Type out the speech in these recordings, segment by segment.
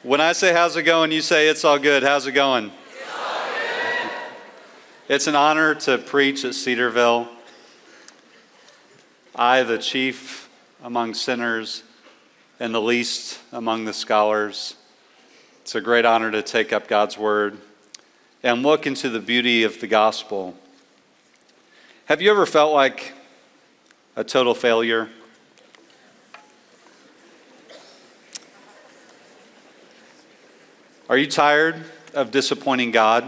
When I say how's it going, you say it's all good. How's it going? It's all good. It's an honor to preach at Cedarville. I, the chief among sinners and the least among the scholars. It's a great honor to take up God's word and look into the beauty of the gospel. Have you ever felt like a total failure? Are you tired of disappointing God?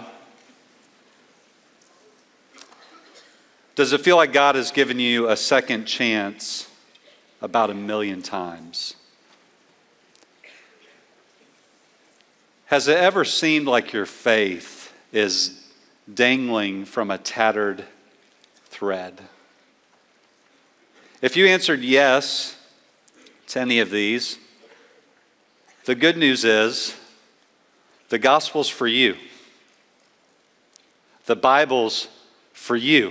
Does it feel like God has given you a second chance about 1,000,000 times? Has it ever seemed like your faith is dangling from a tattered thread? If you answered yes to any of these, the good news is the gospel's for you. The Bible's for you.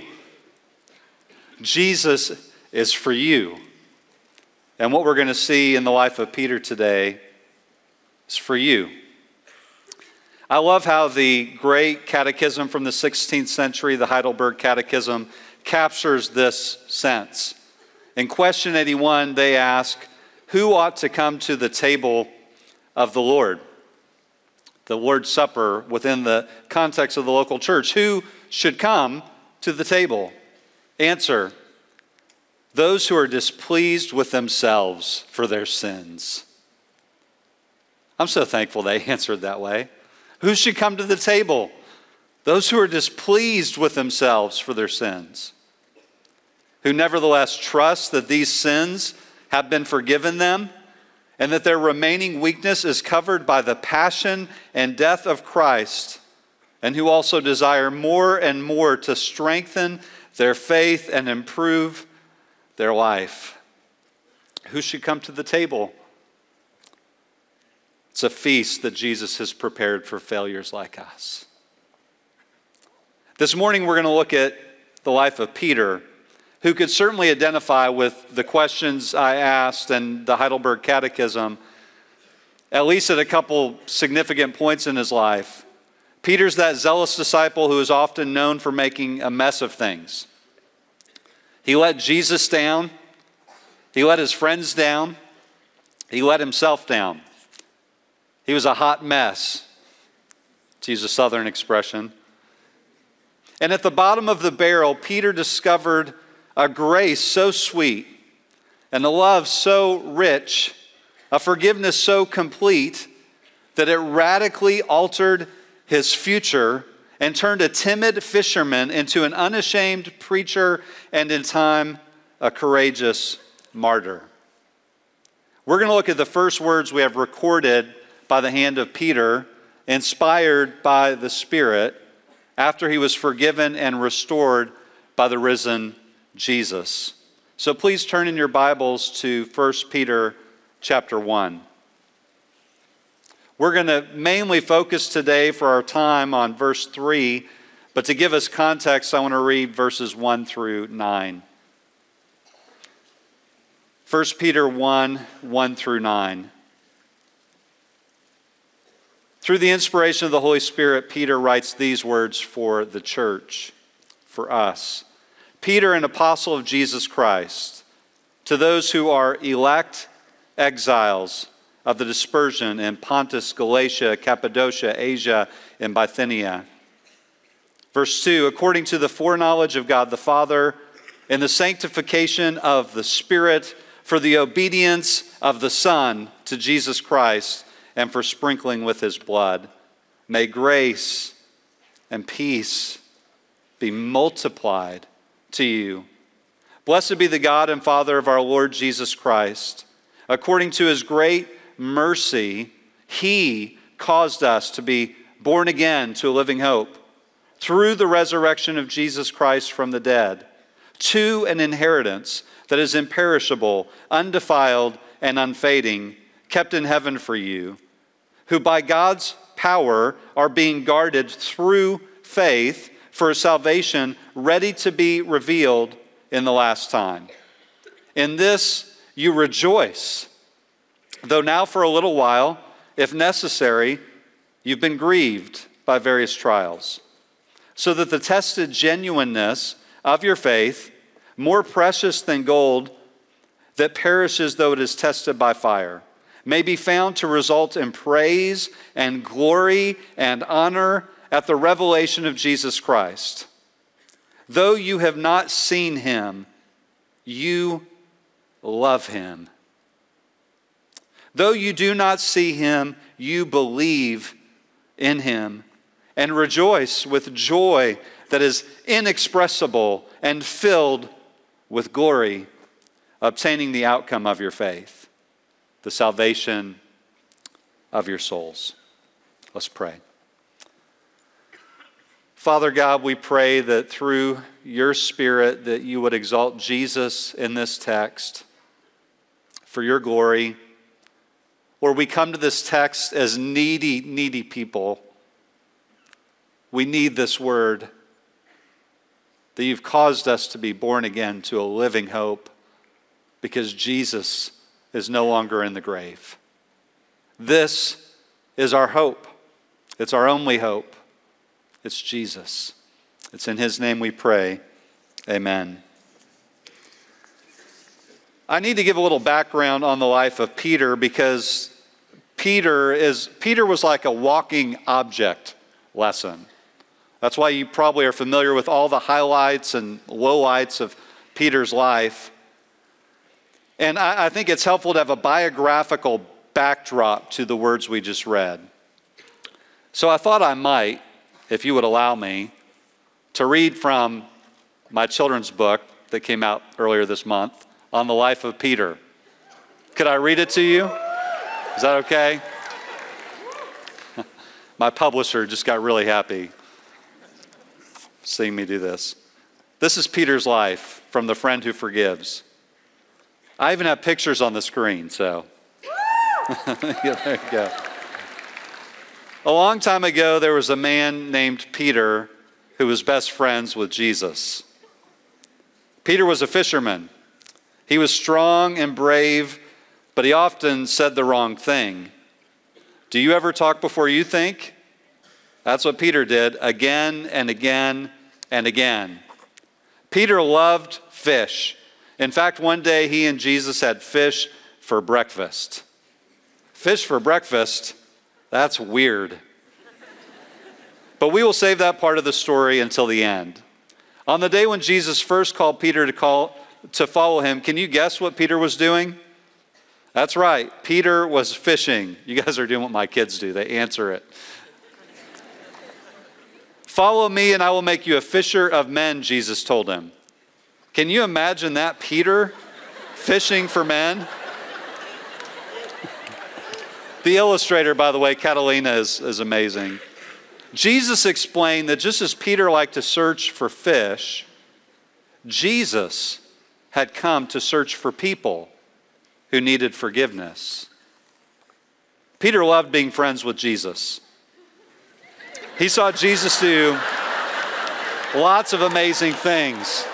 Jesus is for you. And what we're going to see in the life of Peter today is for you. I love how the great catechism from the 16th century, the Heidelberg Catechism, captures this sense. In question 81, they ask, who ought to come to the table of the Lord? The Lord's Supper within the context of the local church. Who should come to the table? Answer, those who are displeased with themselves for their sins. I'm so thankful they answered that way. Who should come to the table? Those who are displeased with themselves for their sins, who nevertheless trust that these sins have been forgiven them and that their remaining weakness is covered by the passion and death of Christ, and who also desire more and more to strengthen their faith and improve their life. Who should come to the table? It's a feast that Jesus has prepared for failures like us. This morning we're going to look at the life of Peter, who could certainly identify with the questions I asked and the Heidelberg Catechism, at least at a couple significant points in his life. Peter's that zealous disciple who is often known for making a mess of things. He let Jesus down. He let his friends down. He let himself down. He was a hot mess, to use a southern expression. And at the bottom of the barrel, Peter discovered a grace so sweet, and a love so rich, a forgiveness so complete, that it radically altered his future and turned a timid fisherman into an unashamed preacher and, in time, a courageous martyr. We're going to look at the first words we have recorded by the hand of Peter, inspired by the Spirit, after he was forgiven and restored by the risen Jesus. So please turn in your Bibles to 1 Peter chapter 1. We're going to mainly focus today for our time on verse 3, but to give us context, I want to read verses 1 through 9. 1 Peter 1, 1 through 9. Through the inspiration of the Holy Spirit, Peter writes these words for the church, for us. Peter, an apostle of Jesus Christ, to those who are elect exiles of the dispersion in Pontus, Galatia, Cappadocia, Asia, and Bithynia. Verse 2, according to the foreknowledge of God the Father and the sanctification of the Spirit, for the obedience of the Son to Jesus Christ and for sprinkling with his blood, may grace and peace be multiplied to you. Blessed be the God and Father of our Lord Jesus Christ. According to his great mercy, he caused us to be born again to a living hope through the resurrection of Jesus Christ from the dead, to an inheritance that is imperishable, undefiled, and unfading, kept in heaven for you, who by God's power are being guarded through faith for a salvation ready to be revealed in the last time. In this you rejoice, though now for a little while, if necessary, you've been grieved by various trials, so that the tested genuineness of your faith, more precious than gold that perishes though it is tested by fire, may be found to result in praise and glory and honor at the revelation of Jesus Christ. Though you have not seen him, you love him. Though you do not see him, you believe in him and rejoice with joy that is inexpressible and filled with glory, obtaining the outcome of your faith, the salvation of your souls. Let's pray. Father God, we pray that through your Spirit that you would exalt Jesus in this text for your glory. Lord, we come to this text as needy people. We need this word that you've caused us to be born again to a living hope because Jesus is no longer in the grave. This is our hope. It's our only hope. It's Jesus. It's in his name we pray. Amen. I need to give a little background on the life of Peter because Peter was like a walking object lesson. That's why you probably are familiar with all the highlights and lowlights of Peter's life. And I think it's helpful to have a biographical backdrop to the words we just read. So I thought I might, if you would allow me, to read from my children's book that came out earlier this month on the life of Peter. Could I read it to you? Is that okay? My publisher just got really happy seeing me do this. This is Peter's life from The Friend Who Forgives. I even have pictures on the screen, so. Yeah, there you go. A long time ago, there was a man named Peter who was best friends with Jesus. Peter was a fisherman. He was strong and brave, but he often said the wrong thing. Do you ever talk before you think? That's what Peter did again and again and again. Peter loved fish. In fact, one day he and Jesus had fish for breakfast. Fish for breakfast? That's weird. But we will save that part of the story until the end. On the day when Jesus first called Peter to follow him, can you guess what Peter was doing? That's right, Peter was fishing. You guys are doing what my kids do, they answer it. Follow me and I will make you a fisher of men, Jesus told him. Can you imagine that, Peter fishing for men? The illustrator, by the way, Catalina, is amazing. Jesus explained that just as Peter liked to search for fish, Jesus had come to search for people who needed forgiveness. Peter loved being friends with Jesus. He saw Jesus do lots of amazing things.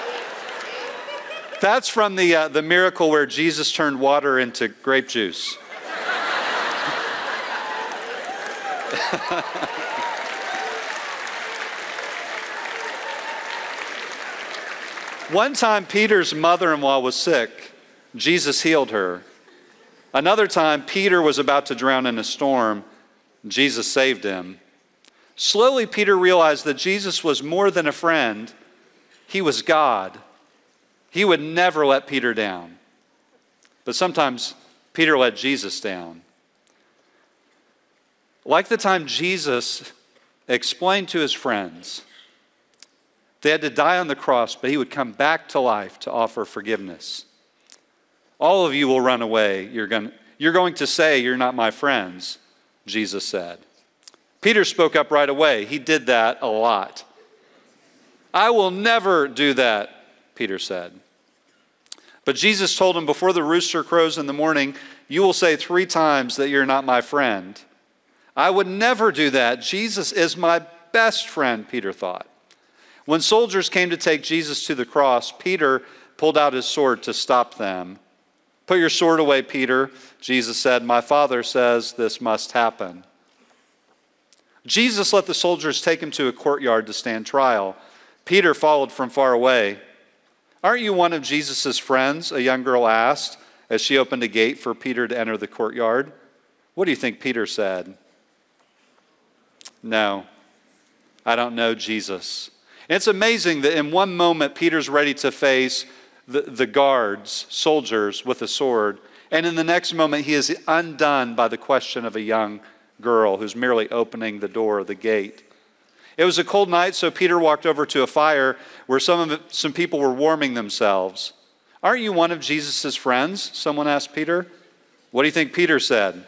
That's from the miracle where Jesus turned water into grape juice. One time, Peter's mother-in-law was sick. Jesus healed her. Another time, Peter was about to drown in a storm. Jesus saved him. Slowly, Peter realized that Jesus was more than a friend. He was God. He would never let Peter down. But sometimes Peter let Jesus down. Like the time Jesus explained to his friends they had to die on the cross, but he would come back to life to offer forgiveness. All of you will run away. You're going to say, "You're not my friends," Jesus said. Peter spoke up right away. He did that a lot. "I will never do that," Peter said. But Jesus told him, "Before the rooster crows in the morning, you will say 3 times that you're not my friend." I would never do that. Jesus is my best friend, Peter thought. When soldiers came to take Jesus to the cross, Peter pulled out his sword to stop them. Put your sword away, Peter. Jesus said, my Father says this must happen. Jesus let the soldiers take him to a courtyard to stand trial. Peter followed from far away. Aren't you one of Jesus' friends? A young girl asked as she opened a gate for Peter to enter the courtyard. What do you think Peter said? No, I don't know Jesus. And it's amazing that in one moment, Peter's ready to face the guards, soldiers with a sword. And in the next moment, he is undone by the question of a young girl who's merely opening the door of the gate. It was a cold night, so Peter walked over to a fire where some people were warming themselves. Aren't you one of Jesus' friends? Someone asked Peter. What do you think Peter said?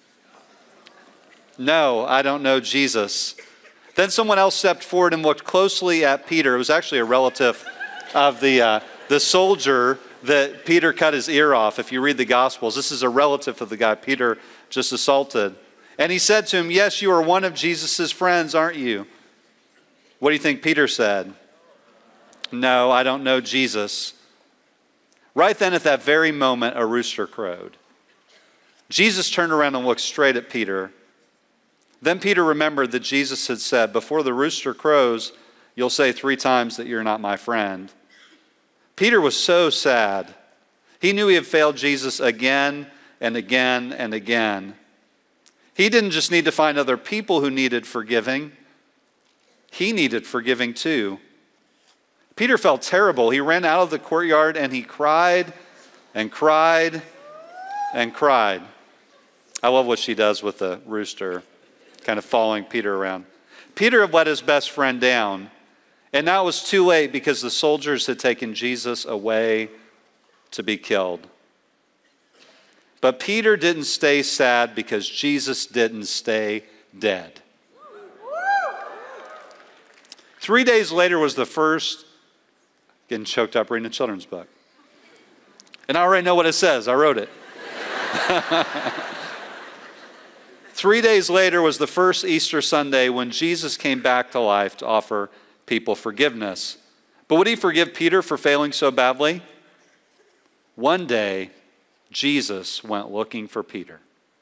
No, I don't know Jesus. Then someone else stepped forward and looked closely at Peter. It was actually a relative of the soldier that Peter cut his ear off. If you read the Gospels, this is a relative of the guy Peter just assaulted. And he said to him, yes, you are one of Jesus' friends, aren't you? What do you think Peter said? No, I don't know Jesus. Right then at that very moment, a rooster crowed. Jesus turned around and looked straight at Peter. Then Peter remembered that Jesus had said, before the rooster crows, you'll say 3 times that you're not my friend. Peter was so sad. He knew he had failed Jesus again and again and again. He didn't just need to find other people who needed forgiving. He needed forgiving too. Peter felt terrible. He ran out of the courtyard and he cried and cried and cried. I love what she does with the rooster, kind of following Peter around. Peter had let his best friend down, and now it was too late because the soldiers had taken Jesus away to be killed. But Peter didn't stay sad because Jesus didn't stay dead. 3 days later was the first, getting choked up reading a children's book. And I already know what it says. I wrote it. 3 days later was the first Easter Sunday when Jesus came back to life to offer people forgiveness. But would he forgive Peter for failing so badly? One day, Jesus went looking for Peter.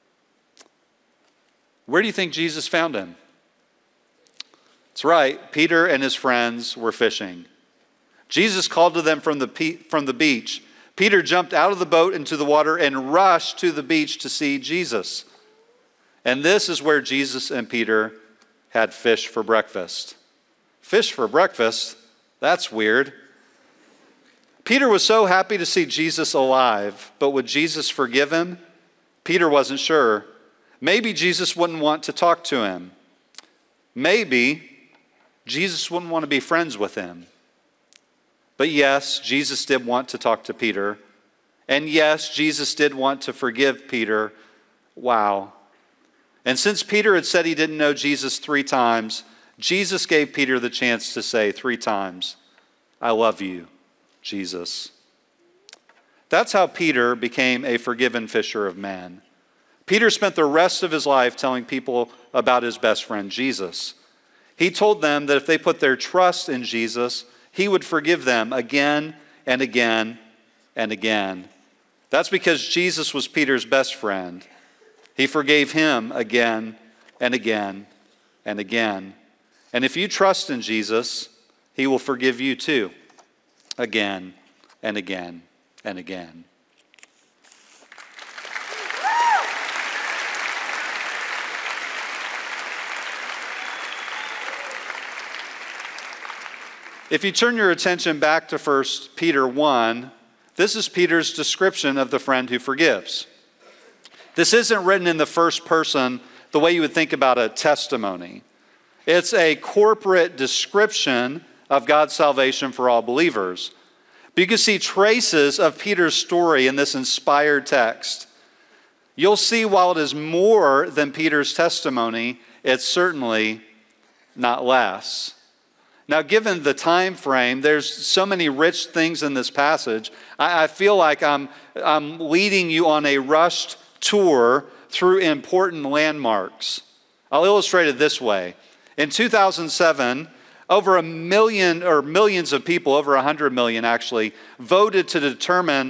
Where do you think Jesus found him? That's right, Peter and his friends were fishing. Jesus called to them from the beach. Peter jumped out of the boat into the water and rushed to the beach to see Jesus. And this is where Jesus and Peter had fish for breakfast. Fish for breakfast? That's weird. Peter was so happy to see Jesus alive, but would Jesus forgive him? Peter wasn't sure. Maybe Jesus wouldn't want to talk to him. Maybe Jesus wouldn't want to be friends with him. But yes, Jesus did want to talk to Peter. And yes, Jesus did want to forgive Peter. Wow. And since Peter had said he didn't know Jesus 3 times, Jesus gave Peter the chance to say 3 times, I love you, Jesus. That's how Peter became a forgiven fisher of men. Peter spent the rest of his life telling people about his best friend, Jesus. He told them that if they put their trust in Jesus, he would forgive them again and again and again. That's because Jesus was Peter's best friend. He forgave him again and again and again. And if you trust in Jesus, he will forgive you too, again and again and again. If you turn your attention back to 1 Peter 1, this is Peter's description of the friend who forgives. This isn't written in the first person the way you would think about a testimony. It's a corporate description of God's salvation for all believers. But you can see traces of Peter's story in this inspired text. You'll see while it is more than Peter's testimony, it's certainly not less. Now, given the time frame, there's so many rich things in this passage. I feel like I'm leading you on a rushed tour through important landmarks. I'll illustrate it this way. In 2007, over 1 million, or millions of people, over 100 million actually, voted to determine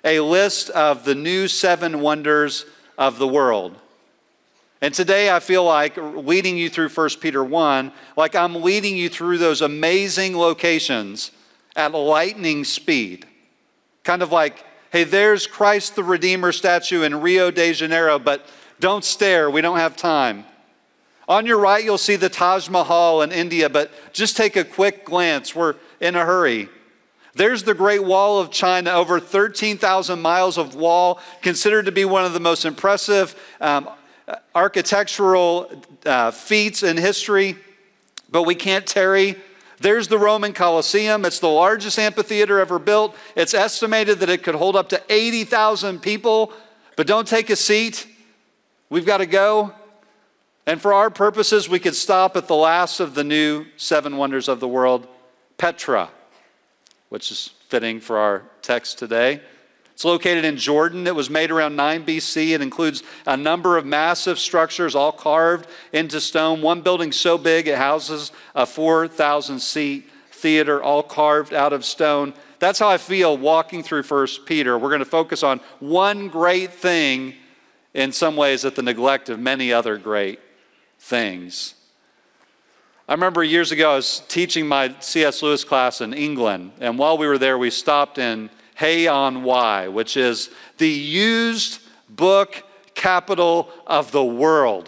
a list of the new 7 wonders of the world. And today I feel like leading you through 1 Peter 1, like I'm leading you through those amazing locations at lightning speed. Kind of like, hey, there's Christ the Redeemer statue in Rio de Janeiro, but don't stare, we don't have time. On your right, you'll see the Taj Mahal in India, but just take a quick glance, we're in a hurry. There's the Great Wall of China, over 13,000 miles of wall, considered to be one of the most impressive architectural feats in history, but we can't tarry. There's the Roman Colosseum. It's the largest amphitheater ever built. It's estimated that it could hold up to 80,000 people, but don't take a seat. We've got to go. And for our purposes, we could stop at the last of the new 7 wonders of the world, Petra, which is fitting for our text today. It's located in Jordan. It was made around 9 BC. It includes a number of massive structures, all carved into stone. One building so big it houses a 4,000-seat theater, all carved out of stone. That's how I feel walking through 1 Peter. We're going to focus on one great thing, in some ways at the neglect of many other great things. I remember years ago I was teaching my C.S. Lewis class in England, and while we were there we stopped in Hay-on-Wye, which is the used book capital of the world.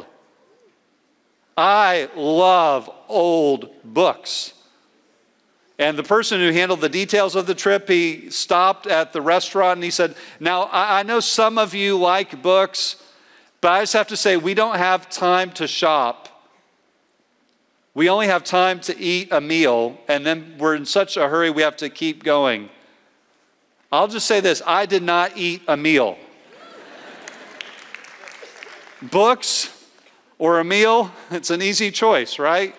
I love old books. And the person who handled the details of the trip, he stopped at the restaurant and he said, now I know some of you like books, but I just have to say we don't have time to shop. We only have time to eat a meal, and then we're in such a hurry we have to keep going. I'll just say this, I did not eat a meal. Books or a meal, it's an easy choice, right?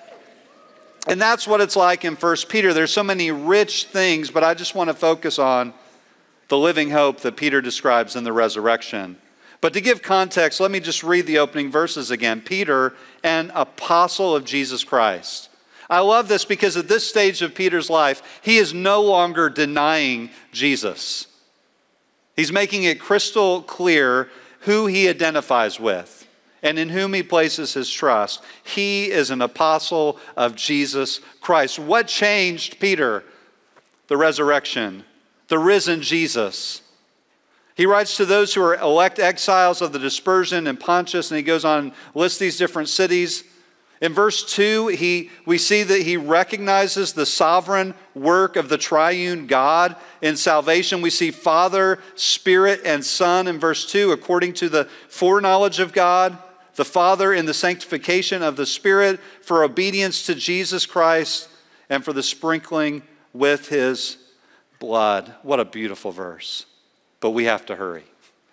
And that's what it's like in 1 Peter. There's so many rich things, but I just want to focus on the living hope that Peter describes in the resurrection. But to give context, let me just read the opening verses again. Peter, an apostle of Jesus Christ. I love this because at this stage of Peter's life, he is no longer denying Jesus. He's making it crystal clear who he identifies with and in whom he places his trust. He is an apostle of Jesus Christ. What changed Peter? The resurrection, the risen Jesus. He writes to those who are elect exiles of the dispersion in Pontus, and he goes on and lists these different cities. In verse 2, we see that he recognizes the sovereign work of the triune God in salvation. We see Father, Spirit, and Son in verse 2, according to the foreknowledge of God, the Father in the sanctification of the Spirit for obedience to Jesus Christ and for the sprinkling with his blood. What a beautiful verse. But we have to hurry.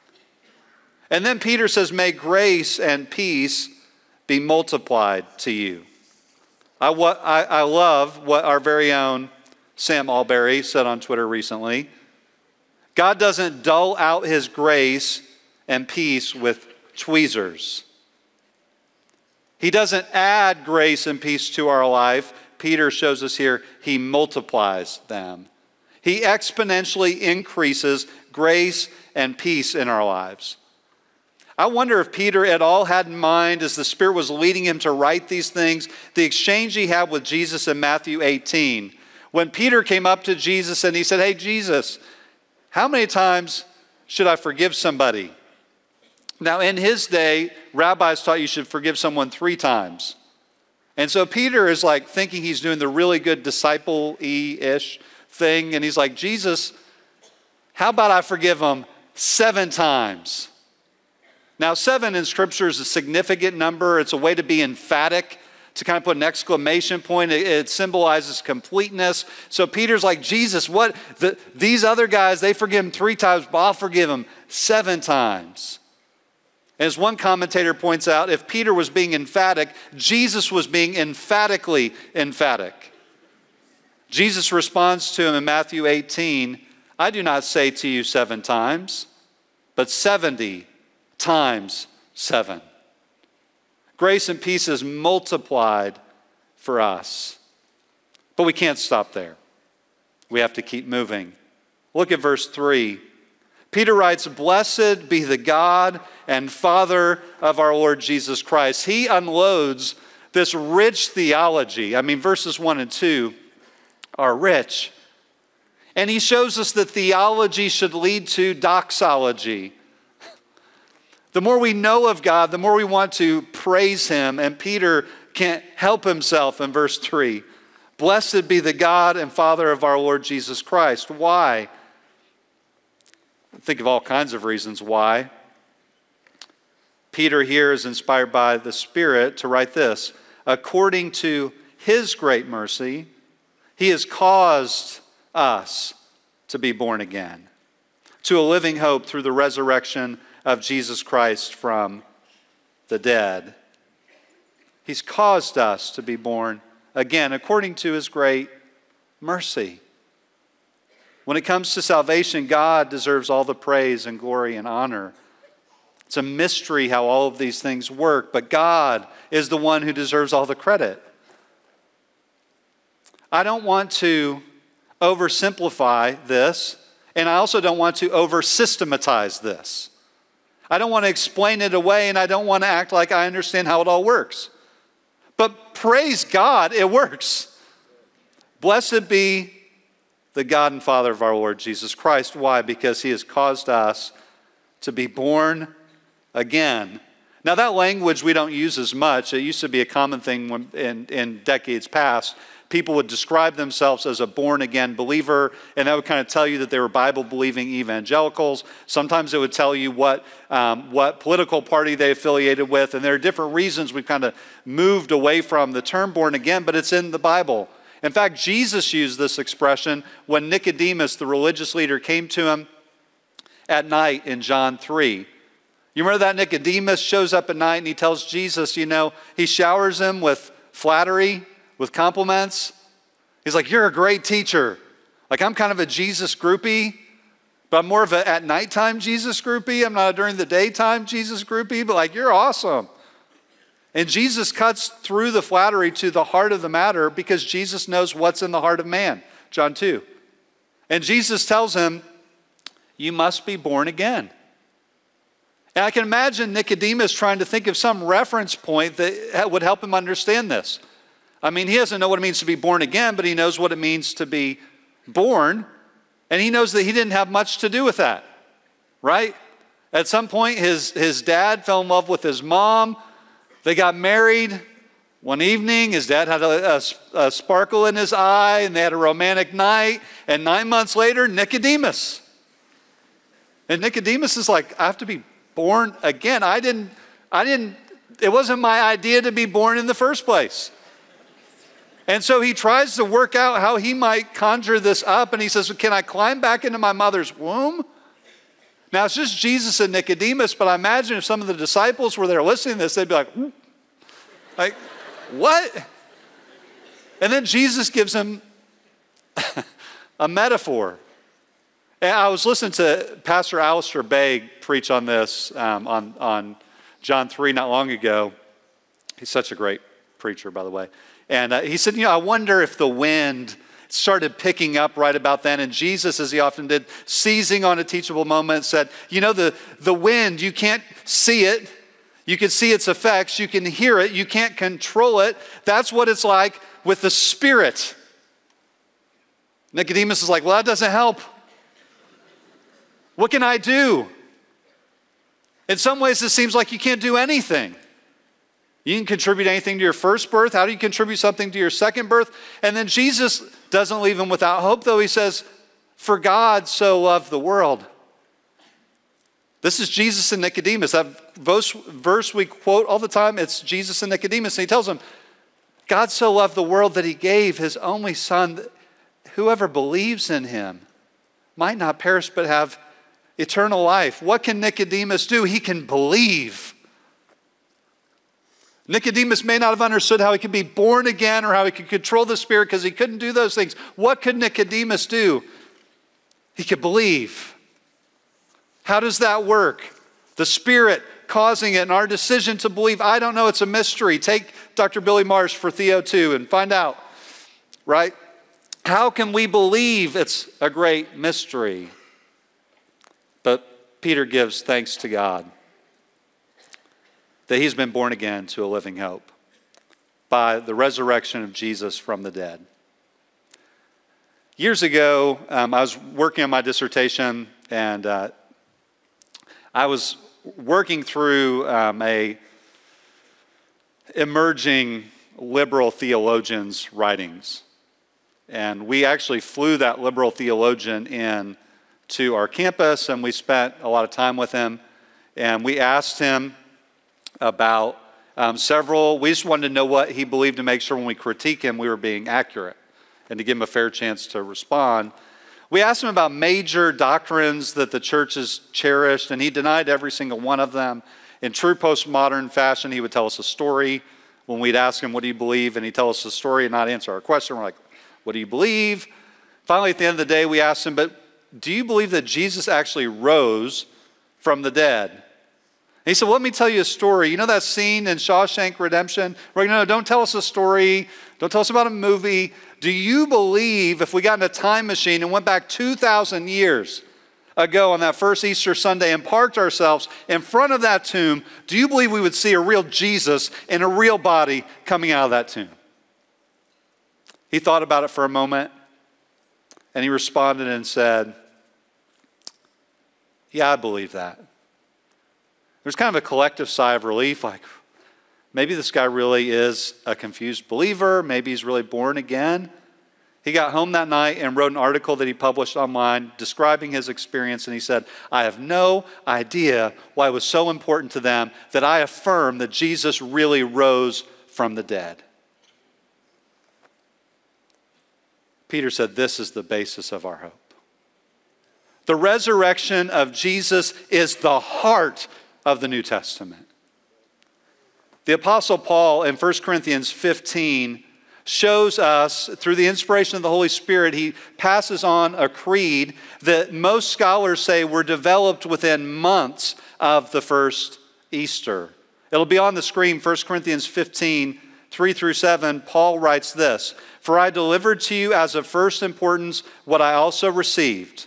And then Peter says, may grace and peace be multiplied to you. I love what our very own Sam Alberry said on Twitter recently. God doesn't dull out his grace and peace with tweezers. He doesn't add grace and peace to our life. Peter shows us here, he multiplies them. He exponentially increases grace and peace in our lives. I wonder if Peter at all had in mind, as the Spirit was leading him to write these things, the exchange he had with Jesus in Matthew 18. When Peter came up to Jesus and he said, hey, Jesus, how many times should I forgive somebody? Now, in his day, rabbis taught you should forgive someone 3 times. And so Peter is like thinking he's doing the really good disciple-y-ish thing. And he's like, Jesus, how about I forgive them 7 times? Now, 7 in Scripture is a significant number. It's a way to be emphatic, to kind of put an exclamation point. It symbolizes completeness. So Peter's like, Jesus, these other guys, they forgive him 3 times, but I'll forgive him 7 times. As one commentator points out, if Peter was being emphatic, Jesus was being emphatically emphatic. Jesus responds to him in Matthew 18, I do not say to you 7 times, but 70 times 7. Grace and peace is multiplied for us. But we can't stop there. We have to keep moving. Look at verse 3. Peter writes, "Blessed be the God and Father of our Lord Jesus Christ." He unloads this rich theology. I mean, verses 1 and 2 are rich. And he shows us that theology should lead to doxology. The more we know of God, the more we want to praise him. And Peter can't help himself in verse 3. Blessed be the God and Father of our Lord Jesus Christ. Why? Think of all kinds of reasons why. Peter here is inspired by the Spirit to write this. According to his great mercy, he has caused us to be born again to a living hope through the resurrection of Jesus Christ from the dead. He's caused us to be born again according to his great mercy. When it comes to salvation, God deserves all the praise and glory and honor. It's a mystery how all of these things work, but God is the one who deserves all the credit. I don't want to oversimplify this, and I also don't want to over-systematize this. I don't want to explain it away, and I don't want to act like I understand how it all works. But praise God, it works. Blessed be the God and Father of our Lord Jesus Christ. Why? Because he has caused us to be born again. Now that language we don't use as much. It used to be a common thing in decades past. People would describe themselves as a born-again believer, and that would kind of tell you that they were Bible-believing evangelicals. Sometimes it would tell you what political party they affiliated with, and there are different reasons we've kind of moved away from the term born-again, but it's in the Bible. In fact, Jesus used this expression when Nicodemus, the religious leader, came to him at night in John 3. You remember that Nicodemus shows up at night and he tells Jesus, he showers him with flattery, with compliments. He's like, "You're a great teacher." Like, I'm kind of a Jesus groupie, but I'm more of a at nighttime Jesus groupie. I'm not a during the daytime Jesus groupie, but like, "You're awesome." And Jesus cuts through the flattery to the heart of the matter because Jesus knows what's in the heart of man, John 2. And Jesus tells him, "You must be born again." And I can imagine Nicodemus trying to think of some reference point that would help him understand this. I mean, he doesn't know what it means to be born again, but he knows what it means to be born. And he knows that he didn't have much to do with that, right? At some point, his dad fell in love with his mom. They got married one evening. His dad had a sparkle in his eye, and they had a romantic night. And 9 months later, Nicodemus. And Nicodemus is like, "I have to be born again. It wasn't my idea to be born in the first place." And so he tries to work out how he might conjure this up, and he says, "Can I climb back into my mother's womb?" Now, it's just Jesus and Nicodemus, but I imagine if some of the disciples were there listening to this, they'd be like, "What?" And then Jesus gives him a metaphor. And I was listening to Pastor Alistair Begg preach on this on John 3 not long ago. He's such a great preacher, by the way. And he said, I wonder if the wind started picking up right about then. And Jesus, as he often did, seizing on a teachable moment, said, the wind, you can't see it. You can see its effects. You can hear it. You can't control it. That's what it's like with the Spirit. Nicodemus is like, "Well, that doesn't help. What can I do?" In some ways, it seems like you can't do anything. You can contribute anything to your first birth. How do you contribute something to your second birth? And then Jesus doesn't leave him without hope, though. He says, "For God so loved the world." This is Jesus and Nicodemus. That verse we quote all the time, it's Jesus and Nicodemus. And he tells him, God so loved the world that he gave his only son. Whoever believes in him might not perish but have eternal life. What can Nicodemus do? He can believe. Nicodemus may not have understood how he could be born again or how he could control the Spirit because he couldn't do those things. What could Nicodemus do? He could believe. How does that work? The Spirit causing it and our decision to believe. I don't know. It's a mystery. Take Dr. Billy Marsh for Theo 2 and find out, right? How can we believe? It's a great mystery. But Peter gives thanks to God that he's been born again to a living hope by the resurrection of Jesus from the dead. Years ago, I was working on my dissertation, and I was working through a emerging liberal theologian's writings. And we actually flew that liberal theologian in to our campus, and we spent a lot of time with him. And we asked him about we just wanted to know what he believed to make sure when we critique him, we were being accurate and to give him a fair chance to respond. We asked him about major doctrines that the church has cherished, and he denied every single one of them. In true postmodern fashion, he would tell us a story when we'd ask him, what do you believe? And he'd tell us a story and not answer our question. We're like, what do you believe? Finally, at the end of the day, we asked him, but do you believe that Jesus actually rose from the dead? And he said, well, let me tell you a story. You know that scene in Shawshank Redemption? We're like, no, don't tell us a story. Don't tell us about a movie. Do you believe if we got in a time machine and went back 2,000 years ago on that first Easter Sunday and parked ourselves in front of that tomb, do you believe we would see a real Jesus in a real body coming out of that tomb? He thought about it for a moment, and he responded and said, yeah, I believe that. There's kind of a collective sigh of relief, like, maybe this guy really is a confused believer. Maybe he's really born again. He got home that night and wrote an article that he published online describing his experience, and he said, I have no idea why it was so important to them that I affirm that Jesus really rose from the dead. Peter said, this is the basis of our hope. The resurrection of Jesus is the heart of the New Testament. The Apostle Paul in 1 Corinthians 15 shows us, through the inspiration of the Holy Spirit, he passes on a creed that most scholars say were developed within months of the first Easter. It'll be on the screen, 1 Corinthians 15, 3 through 7. Paul writes this, for I delivered to you as of first importance what I also received,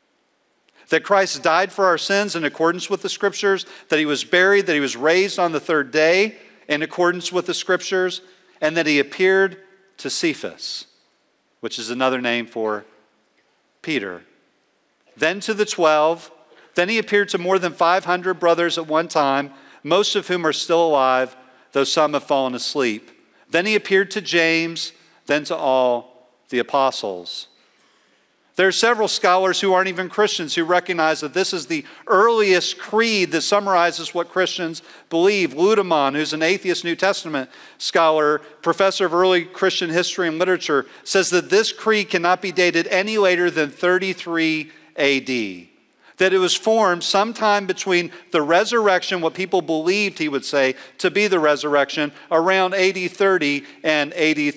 that Christ died for our sins in accordance with the Scriptures, that he was buried, that he was raised on the third day in accordance with the Scriptures, and that he appeared to Cephas, which is another name for Peter. Then to the 12, then he appeared to more than 500 brothers at one time, most of whom are still alive, though some have fallen asleep. Then he appeared to James, then to all the apostles. There are several scholars who aren't even Christians who recognize that this is the earliest creed that summarizes what Christians believe. Ludemann, who's an atheist New Testament scholar, professor of early Christian history and literature, says that this creed cannot be dated any later than 33 AD. That it was formed sometime between the resurrection, what people believed he would say to be the resurrection, around AD 30 and AD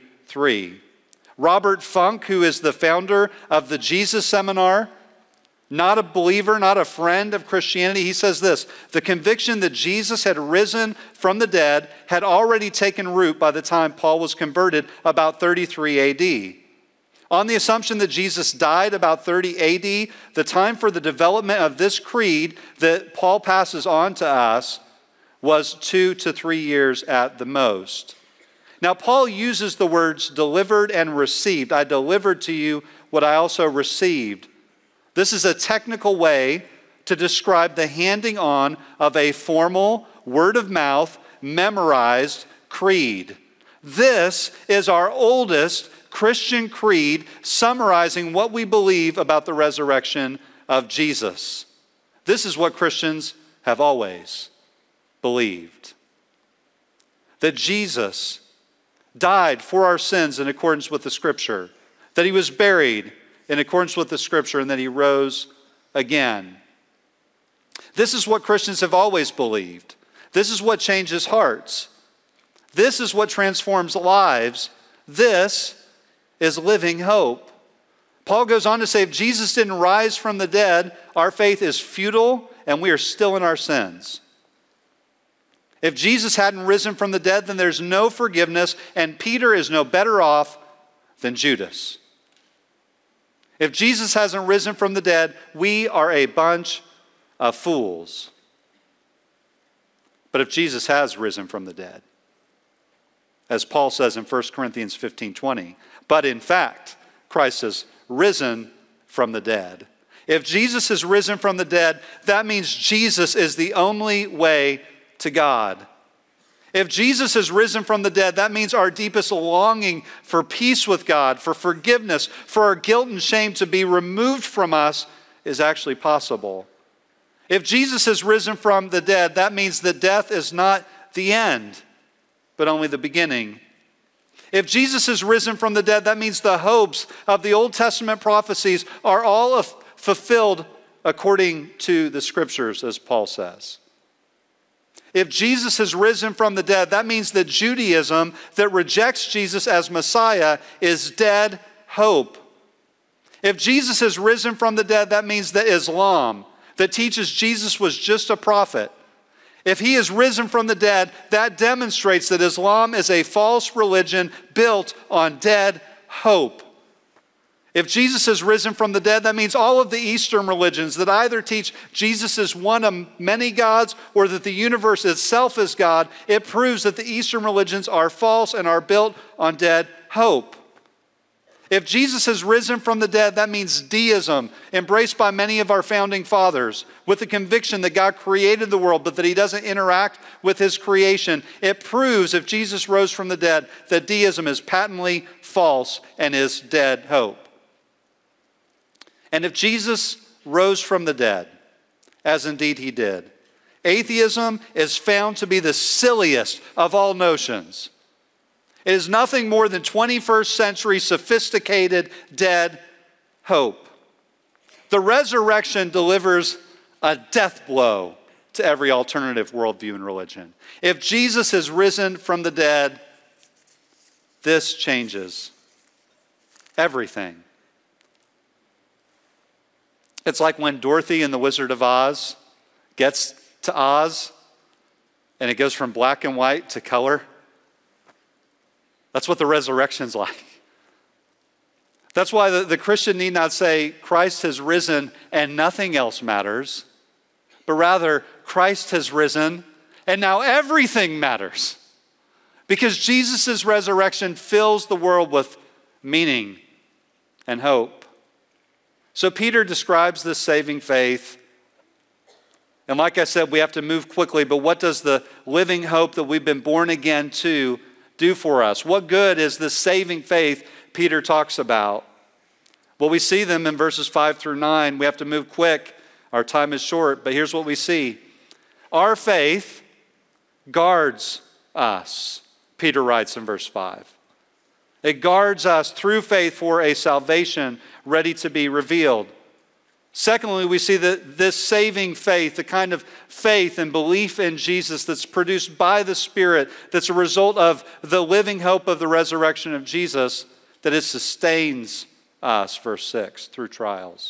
33. Robert Funk, who is the founder of the Jesus Seminar, not a believer, not a friend of Christianity, he says this, the conviction that Jesus had risen from the dead had already taken root by the time Paul was converted about 33 AD. On the assumption that Jesus died about 30 AD, the time for the development of this creed that Paul passes on to us was 2 to 3 years at the most. Now, Paul uses the words delivered and received. I delivered to you what I also received. This is a technical way to describe the handing on of a formal, word-of-mouth, memorized creed. This is our oldest Christian creed summarizing what we believe about the resurrection of Jesus. This is what Christians have always believed. That Jesus died for our sins in accordance with the Scripture, that he was buried in accordance with the Scripture, and that he rose again. This is what Christians have always believed. This is what changes hearts. This is what transforms lives. This is living hope. Paul goes on to say, if Jesus didn't rise from the dead, our faith is futile and we are still in our sins. If Jesus hadn't risen from the dead, then there's no forgiveness, and Peter is no better off than Judas. If Jesus hasn't risen from the dead, we are a bunch of fools. But if Jesus has risen from the dead, as Paul says in 1 Corinthians 15:20, but in fact, Christ has risen from the dead. If Jesus is risen from the dead, that means Jesus is the only way to God. If Jesus is risen from the dead, that means our deepest longing for peace with God, for forgiveness, for our guilt and shame to be removed from us is actually possible. If Jesus is risen from the dead, that means that death is not the end, but only the beginning. If Jesus is risen from the dead, that means the hopes of the Old Testament prophecies are all fulfilled according to the Scriptures, as Paul says. If Jesus has risen from the dead, that means that Judaism that rejects Jesus as Messiah is dead hope. If Jesus has risen from the dead, that means that Islam that teaches Jesus was just a prophet, if he is risen from the dead, that demonstrates that Islam is a false religion built on dead hope. If Jesus has risen from the dead, that means all of the Eastern religions that either teach Jesus is one of many gods or that the universe itself is God, it proves that the Eastern religions are false and are built on dead hope. If Jesus has risen from the dead, that means deism, embraced by many of our founding fathers, with the conviction that God created the world, but that he doesn't interact with his creation. It proves, if Jesus rose from the dead, that deism is patently false and is dead hope. And if Jesus rose from the dead, as indeed he did, atheism is found to be the silliest of all notions. It is nothing more than 21st century sophisticated dead hope. The resurrection delivers a death blow to every alternative worldview and religion. If Jesus has risen from the dead, this changes everything. It's like when Dorothy in The Wizard of Oz gets to Oz and it goes from black and white to color. That's what the resurrection's like. That's why the Christian need not say Christ has risen and nothing else matters, but rather Christ has risen and now everything matters. Because Jesus' resurrection fills the world with meaning and hope. So Peter describes this saving faith. And like I said, we have to move quickly, but what does the living hope that we've been born again to do for us? What good is this saving faith Peter talks about? Well, we see them in verses 5 through 9. We have to move quick. Our time is short, but here's what we see. Our faith guards us, Peter writes in verse 5. It guards us through faith for a salvation ready to be revealed. Secondly, we see that this saving faith, the kind of faith and belief in Jesus that's produced by the Spirit, that's a result of the living hope of the resurrection of Jesus, that it sustains us, verse 6, through trials.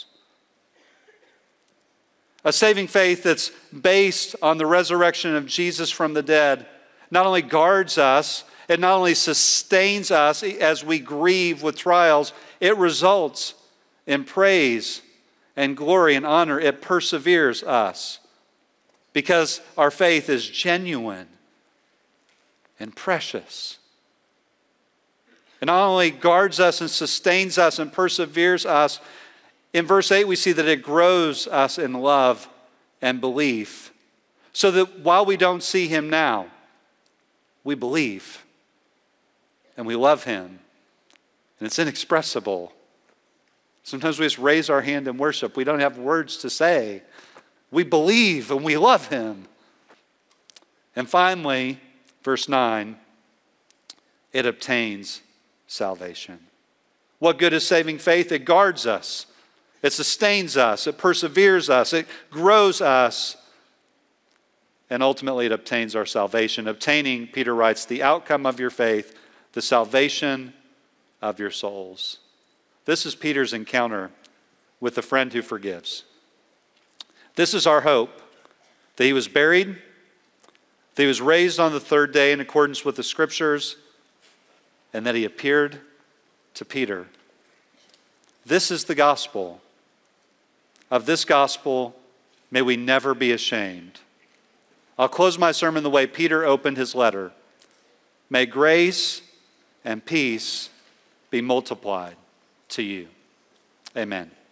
A saving faith that's based on the resurrection of Jesus from the dead not only guards us, it not only sustains us as we grieve with trials, it results in praise and glory and honor. It perseveres us because our faith is genuine and precious. It not only guards us and sustains us and perseveres us, in verse 8 we see that it grows us in love and belief, so that while we don't see him now, we believe and we love him, and it's inexpressible. Sometimes we just raise our hand in worship. We don't have words to say. We believe and we love him. And finally, verse 9, it obtains salvation. What good is saving faith? It guards us. It sustains us. It perseveres us. It grows us. And ultimately it obtains our salvation. Obtaining, Peter writes, the outcome of your faith, the salvation of your souls. This is Peter's encounter with the friend who forgives. This is our hope, that he was buried, that he was raised on the third day in accordance with the Scriptures, and that he appeared to Peter. This is the gospel. Of this gospel, May we never be ashamed. I'll close my sermon the way Peter opened his letter. May grace and peace be multiplied to you. Amen.